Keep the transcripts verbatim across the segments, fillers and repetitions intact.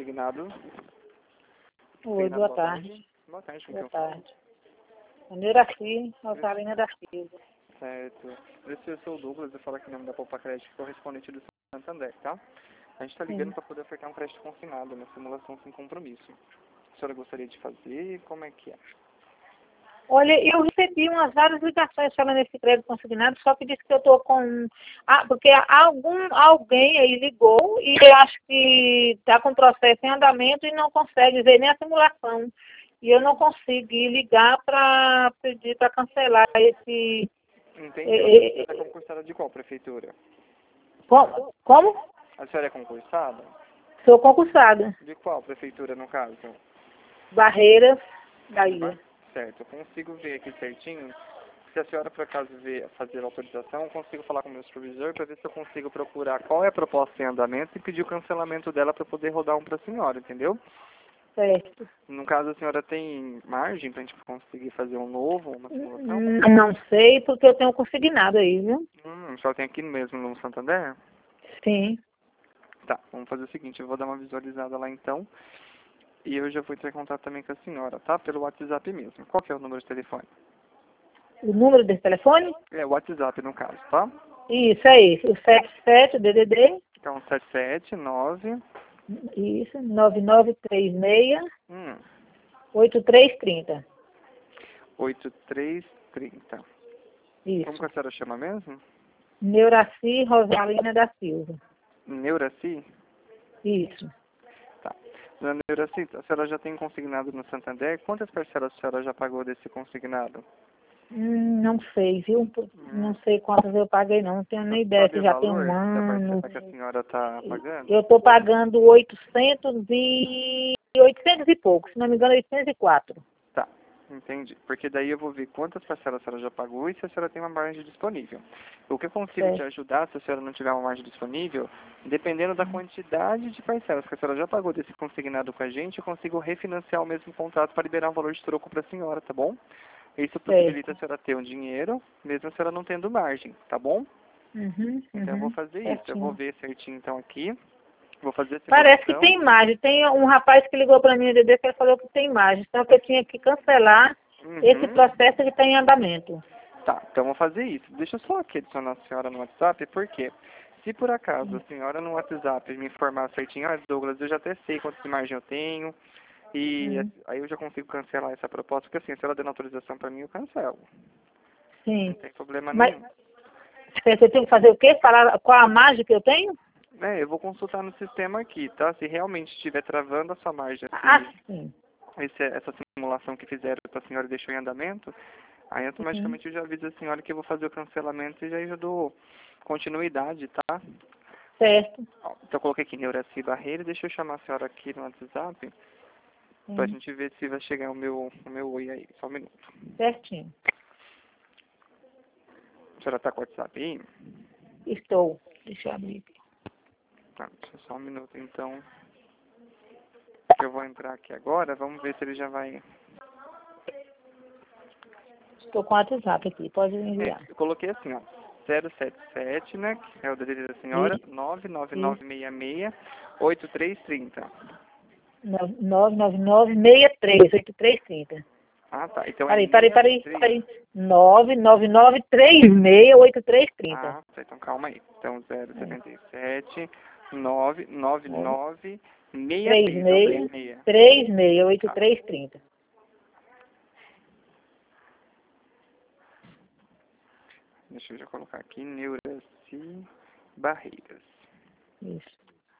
consignado. Oi, Reinaldo, boa boa tarde. tarde. Boa tarde, com quem Boa eu falo? tarde. Neuraci, Rosalina da Silva. Certo. Esse é o seu Douglas, eu falo aqui em nome da Poupa Crédito, correspondente do Santander, tá? A gente está ligando Sim. para poder ofertar um crédito consignado, uma simulação sem compromisso. A senhora gostaria de fazer? Como é que é? Olha, eu recebi umas várias ligações falando nesse crédito consignado, só que disse que eu estou com... Ah, porque algum, alguém aí ligou e eu acho que está com o processo em andamento e não consegue ver nem a simulação. E eu não consegui ligar para pedir para cancelar esse... Entendi. eh, Você está eh, concursada de qual prefeitura? como? Como? A senhora é concursada? Sou concursada. De qual prefeitura, no caso? Barreiras, Bahia. Certo, eu consigo ver aqui certinho. Se a senhora, por acaso, ver, fazer a autorização, eu consigo falar com o meu supervisor para ver se eu consigo procurar qual é a proposta em andamento e pedir o cancelamento dela para poder rodar um para a senhora, entendeu? Certo. No caso, a senhora tem margem para a gente conseguir fazer um novo, uma simulação? Hum, Não sei, porque eu tenho consignado aí, viu? Hum, só tem aqui mesmo no Santander? Sim. Tá, vamos fazer o seguinte, eu vou dar uma visualizada lá então. E eu já vou entrar em contato também com a senhora, tá? Pelo WhatsApp mesmo. Qual que é o número de telefone? O número desse telefone? É o WhatsApp, no caso, tá? Isso, é esse. O sete sete, o D D D. Então, sete sete nove... Isso, nove nove três seis, Hum, oito três três zero. oito três trinta. Como que Isso. a senhora chama mesmo? Neuraci Rosalina da Silva. Neuraci? Isso. Tá. Dona Neuraci, a senhora já tem consignado no Santander. Quantas parcelas a senhora já pagou desse consignado? Hum, não sei, viu? Hum, Não sei quantas eu paguei, não. Não tenho nem ideia sabe se o já tem valor um da ano. parcela que a senhora está pagando? Eu estou pagando oitocentos e... oitocentos e pouco, se não me engano, oitocentos e quatro. Tá, entendi. Porque daí eu vou ver quantas parcelas a senhora já pagou e se a senhora tem uma margem disponível. O que eu consigo te Certo. ajudar, se a senhora não tiver uma margem disponível, dependendo da quantidade de parcelas que a senhora já pagou desse consignado com a gente, eu consigo refinanciar o mesmo contrato para liberar um valor de troco para a senhora, tá bom? Isso possibilita a Certo. senhora ter um dinheiro, mesmo a senhora não tendo margem, tá bom? Uhum, Então eu vou uhum. fazer isso. Eu vou Certinho. ver certinho então aqui. Vou fazer a Parece que simulação. tem imagem. Tem um rapaz que ligou para mim no D D que ele falou que tem imagem. Então que eu tinha que cancelar esse Uhum. processo que está em andamento. Tá, então vou fazer isso. Deixa eu só aqui adicionar a senhora no WhatsApp, porque se por acaso a senhora no WhatsApp me informar certinho, ah, Douglas, eu já até sei quanto de margem eu tenho, e Hum, aí eu já consigo cancelar essa proposta, porque assim, se ela der autorização para mim, eu cancelo. Não sim. tem problema Mas nenhum. você tem que fazer o quê? Falar qual a margem que eu tenho? É, eu vou consultar no sistema aqui, tá? Se realmente estiver travando a sua margem, Ah, se sim. esse, essa simulação que fizeram para a senhora deixou em andamento, aí Uhum. automaticamente eu já aviso a senhora que eu vou fazer o cancelamento e já, já dou continuidade, tá? Certo. Ó, então eu coloquei aqui Neuraci Barreira, deixa eu chamar a senhora aqui no WhatsApp pra Sim. gente ver se vai chegar o meu, o meu oi aí, só um minuto. Certinho. A senhora tá com o WhatsApp aí? Estou. Deixa eu abrir aqui. Tá, deixa só um minuto então, que eu vou entrar aqui agora, vamos ver se ele já vai... Estou com o WhatsApp aqui. Pode É, enviar. eu coloquei assim, ó, zero sete sete, né, que é o D D D da senhora, Isso. nove nove Isso. nove seis seis, oito três três zero. nove nove nove seis três, oito três três zero. Ah, tá, então é Peraí, peraí, peraí, seis três. peraí. nove nove nove três seis oito três três zero. Ah, tá, então calma aí. Então zero É. sete sete, nove nove nove, seis três seis, não três seis seis. três seis oito Tá, três três zero. deixa eu já colocar aqui, Neuraci Barreiras. Isso.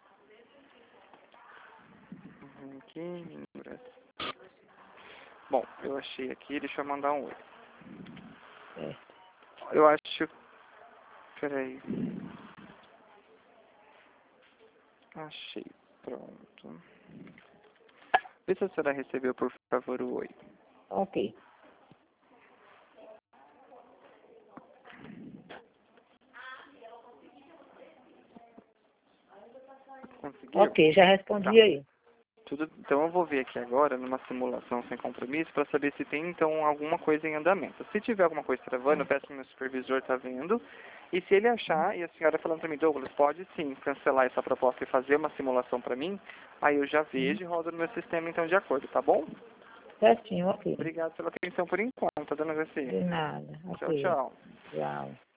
Uhum, aqui, Neuraci. Bom, eu achei aqui, deixa eu mandar um oi. É. Eu acho, peraí. Achei, pronto. Vê se a senhora recebeu, por favor, o oi. Ok. Conseguiu? Ok, já Tá. respondi aí. Tudo, então eu vou ver aqui agora, numa simulação sem compromisso, para saber se tem então alguma coisa em andamento. Se tiver alguma coisa travando, eu peço que meu supervisor está vendo E se ele achar, e a senhora falando para mim, Douglas, pode sim cancelar essa proposta e fazer uma simulação para mim, aí eu já vejo e rodo no meu sistema então de acordo, tá bom? Certinho, ok. Obrigado pela atenção por enquanto, dona Graci. De nada. Tchau, Ok. tchau. Tchau.